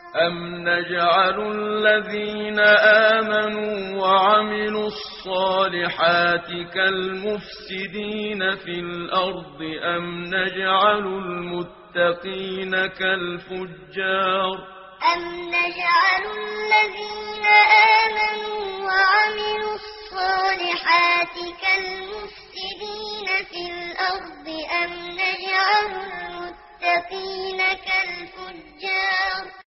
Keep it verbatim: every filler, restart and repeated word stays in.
أَمْ نَجْعَلُ الَّذِينَ آمَنُوا وَعَمِلُوا الصَّالِحَاتِ كَالْمُفْسِدِينَ فِي الْأَرْضِ أَمْ نَجْعَلُ الْمُتَّقِينَ كَالْفُجَّارِ أَمْ نَجْعَلُ الَّذِينَ آمَنُوا وَعَمِلُوا الصَّالِحَاتِ كَالْمُفْسِدِينَ فِي الْأَرْضِ أَمْ نَجْعَلُ الْمُتَّقِينَ كَالْفُجَّارِ